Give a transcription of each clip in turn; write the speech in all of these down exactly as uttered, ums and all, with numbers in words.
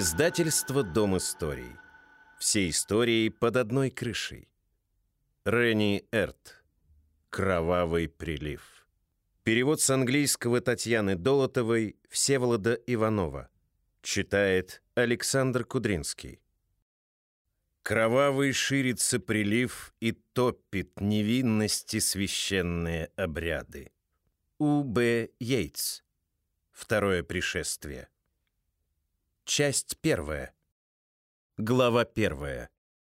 Издательство «Дом историй». Все истории под одной крышей. Ренни Эрт. «Кровавый прилив». Перевод с английского Татьяны Долотовой, Всеволода Иванова. Читает Александр Кудринский. Кровавый ширится прилив и топит невинности священные обряды. У. Б. Йейтс. Второе пришествие. Часть первая. Глава первая.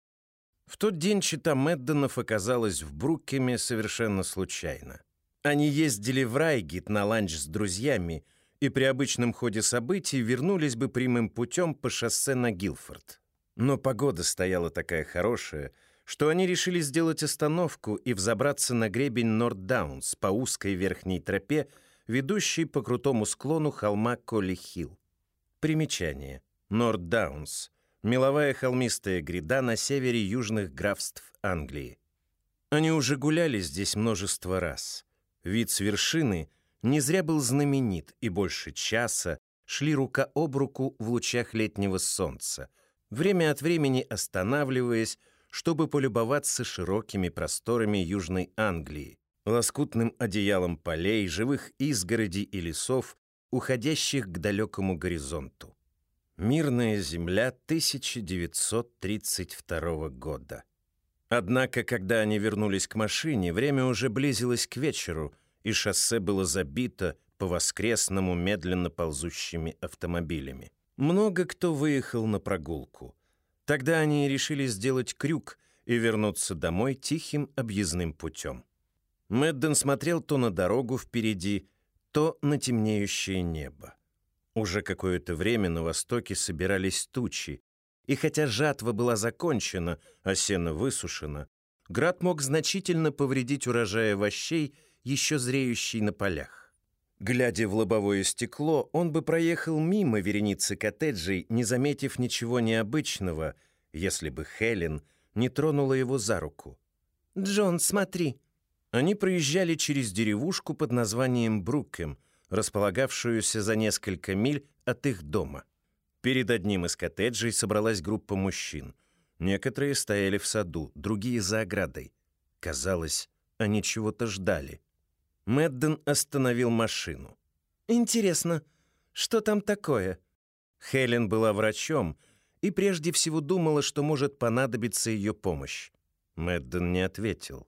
В тот день чета Мэдденов оказалась в Бруккеме совершенно случайно. Они ездили в Райгит на ланч с друзьями и при обычном ходе событий вернулись бы прямым путем по шоссе на Гилфорд. Но погода стояла такая хорошая, что они решили сделать остановку и взобраться на гребень Норт-Даунс по узкой верхней тропе, ведущей по крутому склону холма Колли-Хилл. Примечание. Норт-Даунс. Меловая холмистая гряда на севере южных графств Англии. Они уже гуляли здесь множество раз. Вид с вершины не зря был знаменит, и больше часа шли рука об руку в лучах летнего солнца, время от времени останавливаясь, чтобы полюбоваться широкими просторами Южной Англии, лоскутным одеялом полей, живых изгородей и лесов, уходящих к далекому горизонту. Мирная земля тысяча девятьсот тридцать второго года. Однако, когда они вернулись к машине, время уже близилось к вечеру, и шоссе было забито по-воскресному медленно ползущими автомобилями. Много кто выехал на прогулку. Тогда они решили сделать крюк и вернуться домой тихим объездным путем. Мэдден смотрел то на дорогу впереди, то на темнеющее небо. Уже какое-то время на востоке собирались тучи, и хотя жатва была закончена, а сено высушено, град мог значительно повредить урожай овощей, еще зреющий на полях. Глядя в лобовое стекло, он бы проехал мимо вереницы коттеджей, не заметив ничего необычного, если бы Хелен не тронула его за руку. «Джон, смотри!» Они проезжали через деревушку под названием Бруккем, располагавшуюся за несколько миль от их дома. Перед одним из коттеджей собралась группа мужчин. Некоторые стояли в саду, другие за оградой. Казалось, они чего-то ждали. Мэдден остановил машину. «Интересно, что там такое?» Хелен была врачом и прежде всего думала, что может понадобиться ее помощь. Мэдден не ответил.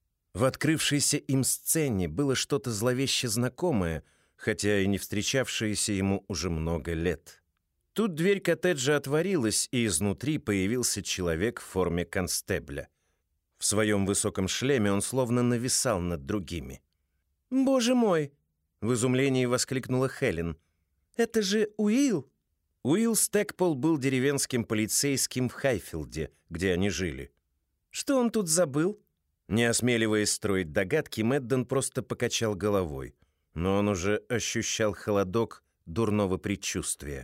В открывшейся им сцене было что-то зловеще знакомое, хотя и не встречавшееся ему уже много лет. Тут дверь коттеджа отворилась, и изнутри появился человек в форме констебля. В своем высоком шлеме он словно нависал над другими. «Боже мой!» — в изумлении воскликнула Хелен. «Это же Уилл!» Уилл Стэкпол был деревенским полицейским в Хайфилде, где они жили. «Что он тут забыл?» Не осмеливаясь строить догадки, Мэдден просто покачал головой, но он уже ощущал холодок дурного предчувствия.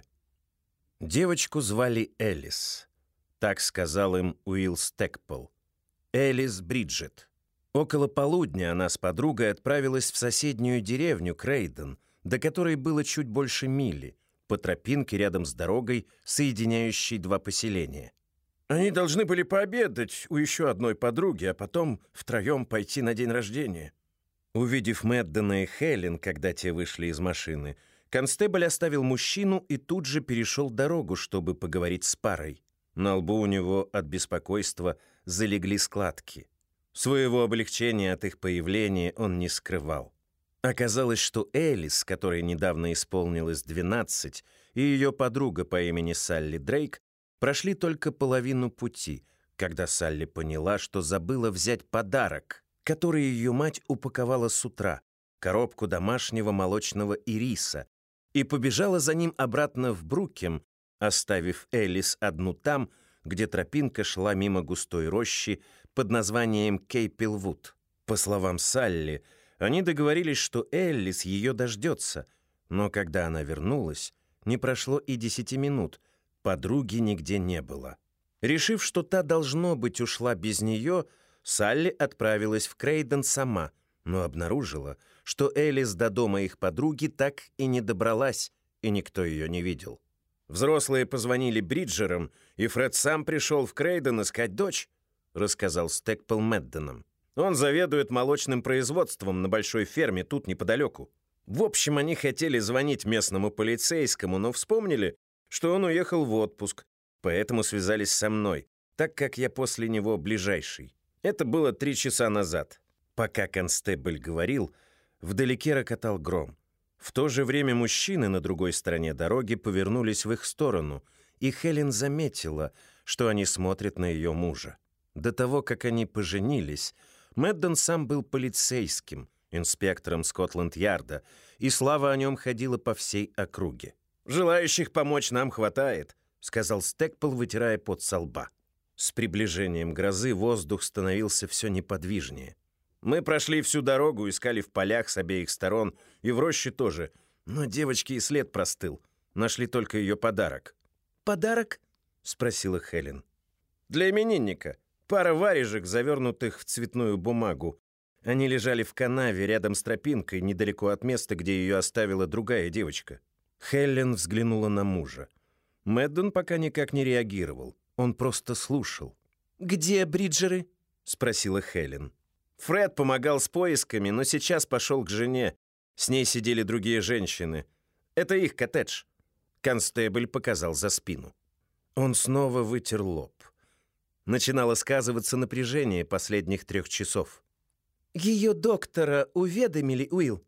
Девочку звали Элис. Так сказал им Уилл Стэкпол. Элис Бриджет. Около полудня она с подругой отправилась в соседнюю деревню Крейден, до которой было чуть больше мили, по тропинке рядом с дорогой, соединяющей два поселения. Они должны были пообедать у еще одной подруги, а потом втроем пойти на день рождения. Увидев Мэддена и Хелен, когда те вышли из машины, констебль оставил мужчину и тут же перешел дорогу, чтобы поговорить с парой. На лбу у него от беспокойства залегли складки. Своего облегчения от их появления он не скрывал. Оказалось, что Элис, которой недавно исполнилось двенадцать, и ее подруга по имени Салли Дрейк прошли только половину пути, когда Салли поняла, что забыла взять подарок, который ее мать упаковала с утра, коробку домашнего молочного ириса, и побежала за ним обратно в Бруккем, оставив Элис одну там, где тропинка шла мимо густой рощи под названием Кейпилвуд. По словам Салли, они договорились, что Элис ее дождется, но когда она вернулась, не прошло и десяти минут, подруги нигде не было. Решив, что та, должно быть, ушла без нее, Салли отправилась в Крейден сама, но обнаружила, что Элис до дома их подруги так и не добралась, и никто ее не видел. Взрослые позвонили Бриджерам, и Фред сам пришел в Крейден искать дочь, рассказал Стэкпол Медденом. Он заведует молочным производством на большой ферме тут неподалеку. В общем, они хотели звонить местному полицейскому, но вспомнили, что он уехал в отпуск, поэтому связались со мной, так как я после него ближайший. Это было три часа назад. Пока констебль говорил, вдалеке рокотал гром. В то же время мужчины на другой стороне дороги повернулись в их сторону, и Хелен заметила, что они смотрят на ее мужа. До того, как они поженились, Медден сам был полицейским, инспектором Скотланд-Ярда, и слава о нем ходила по всей округе. «Желающих помочь нам хватает», — сказал Стэкпол, вытирая пот со лба. С приближением грозы воздух становился все неподвижнее. Мы прошли всю дорогу, искали в полях с обеих сторон, и в роще тоже, но девочке и след простыл. Нашли только ее подарок. «Подарок?» — спросила Хелен. «Для именинника. Пара варежек, завернутых в цветную бумагу. Они лежали в канаве рядом с тропинкой, недалеко от места, где ее оставила другая девочка». Хелен взглянула на мужа. Медден пока никак не реагировал. Он просто слушал. «Где Бриджеры?» — спросила Хелен. Фред помогал с поисками, но сейчас пошел к жене. С ней сидели другие женщины. Это их коттедж. Констебль показал за спину. Он снова вытер лоб. Начинало сказываться напряжение последних трех часов. «Ее доктора уведомили, Уилл.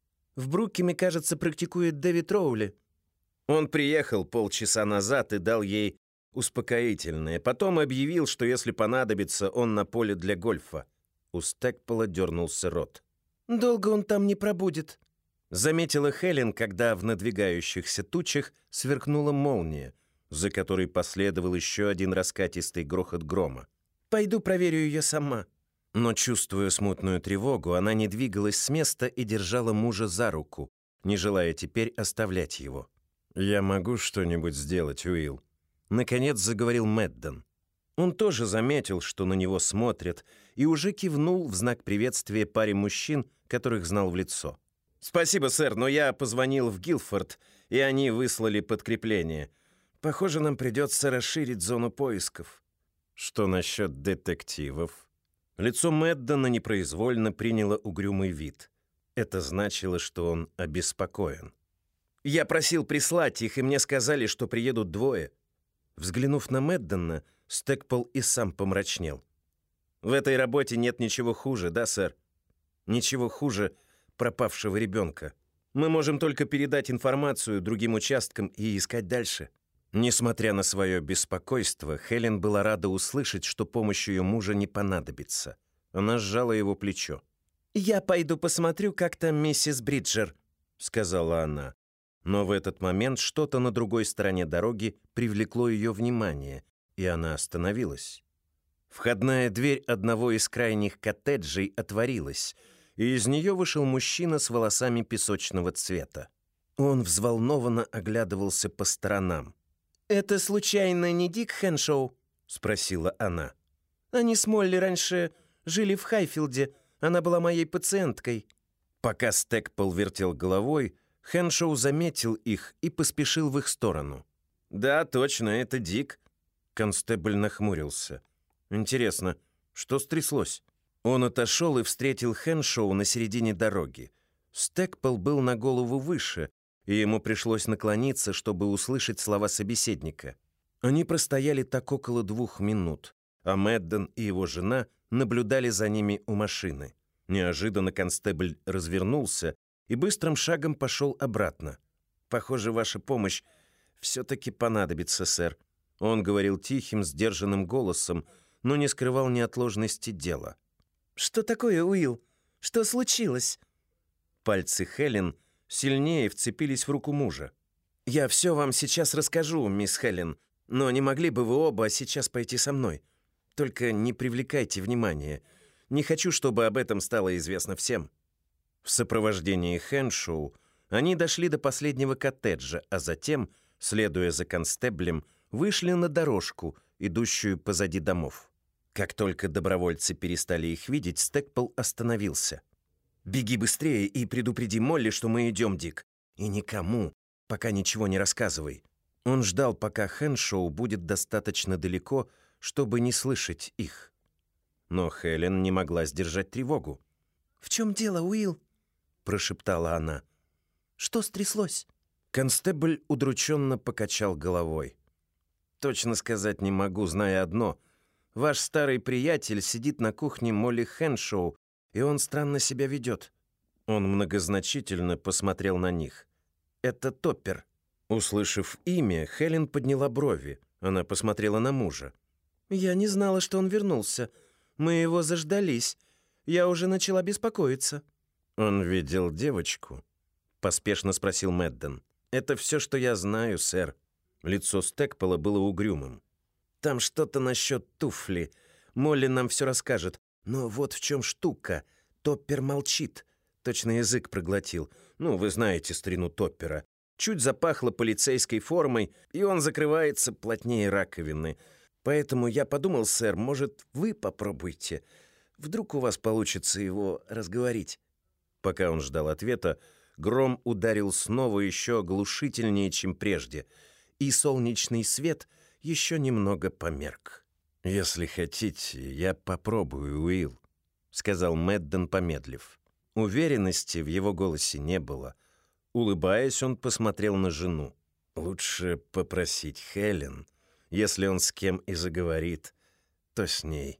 В Брукиме, кажется, практикует Дэвид Роули». Он приехал полчаса назад и дал ей успокоительное. Потом объявил, что если понадобится, он на поле для гольфа. У Стэкпола дернулся рот. «Долго он там не пробудет», — заметила Хелен, когда в надвигающихся тучах сверкнула молния, за которой последовал еще один раскатистый грохот грома. «Пойду проверю ее сама». Но, чувствуя смутную тревогу, она не двигалась с места и держала мужа за руку, не желая теперь оставлять его. «Я могу что-нибудь сделать, Уилл?» Наконец заговорил Медден. Он тоже заметил, что на него смотрят, и уже кивнул в знак приветствия паре мужчин, которых знал в лицо. «Спасибо, сэр, но я позвонил в Гилфорд, и они выслали подкрепление. Похоже, нам придется расширить зону поисков». «Что насчет детективов?» Лицо Меддена непроизвольно приняло угрюмый вид. Это значило, что он обеспокоен. «Я просил прислать их, и мне сказали, что приедут двое». Взглянув на Меддена, Стэкпол и сам помрачнел. «В этой работе нет ничего хуже, да, сэр? Ничего хуже пропавшего ребенка. Мы можем только передать информацию другим участкам и искать дальше». Несмотря на свое беспокойство, Хелен была рада услышать, что помощь ее мужа не понадобится. Она сжала его плечо. «Я пойду посмотрю, как там миссис Бриджер», — сказала она. Но в этот момент что-то на другой стороне дороги привлекло ее внимание, и она остановилась. Входная дверь одного из крайних коттеджей отворилась, и из нее вышел мужчина с волосами песочного цвета. Он взволнованно оглядывался по сторонам. «Это, случайно, не Дик Хэншоу?» — спросила она. «Они с Молли раньше жили в Хайфилде. Она была моей пациенткой». Пока Стэкпол вертел головой, Хэншоу заметил их и поспешил в их сторону. «Да, точно, это Дик». Констебль нахмурился. «Интересно, что стряслось?» Он отошел и встретил Хэншоу на середине дороги. Стэкпол был на голову выше, и ему пришлось наклониться, чтобы услышать слова собеседника. Они простояли так около двух минут, а Медден и его жена наблюдали за ними у машины. Неожиданно констебль развернулся и быстрым шагом пошел обратно. «Похоже, ваша помощь все-таки понадобится, сэр». Он говорил тихим, сдержанным голосом, но не скрывал неотложности дела. «Что такое, Уилл? Что случилось?» Пальцы Хелен сильнее вцепились в руку мужа. «Я все вам сейчас расскажу, мисс Хелен, но не могли бы вы оба сейчас пойти со мной? Только не привлекайте внимания. Не хочу, чтобы об этом стало известно всем». В сопровождении Хэншоу они дошли до последнего коттеджа, а затем, следуя за констеблем, вышли на дорожку, идущую позади домов. Как только добровольцы перестали их видеть, Стэкпол остановился. «Беги быстрее и предупреди Молли, что мы идем, Дик. И никому, пока ничего не рассказывай». Он ждал, пока Хэншоу будет достаточно далеко, чтобы не слышать их. Но Хелен не могла сдержать тревогу. «В чем дело, Уилл?» — прошептала она. «Что стряслось?» Констебль удрученно покачал головой. «Точно сказать не могу, зная одно. Ваш старый приятель сидит на кухне Молли Хэншоу, и он странно себя ведет». Он многозначительно посмотрел на них. «Это Топпер». Услышав имя, Хелен подняла брови. Она посмотрела на мужа. «Я не знала, что он вернулся. Мы его заждались. Я уже начала беспокоиться». «Он видел девочку?» — поспешно спросил Мэдден. «Это все, что я знаю, сэр». Лицо Стэкпола было угрюмым. «Там что-то насчет туфли. Молли нам все расскажет. Но вот в чем штука. Топпер молчит. Точно язык проглотил. Ну, вы знаете старину Топпера. Чуть запахло полицейской формой, и он закрывается плотнее раковины. Поэтому я подумал, сэр, может, вы попробуйте. Вдруг у вас получится его разговорить». Пока он ждал ответа, гром ударил снова еще оглушительнее, чем прежде, и солнечный свет еще немного померк. «Если хотите, я попробую, Уилл», — сказал Мэдден, помедлив. Уверенности в его голосе не было. Улыбаясь, он посмотрел на жену. «Лучше попросить Хелен. Если он с кем и заговорит, то с ней».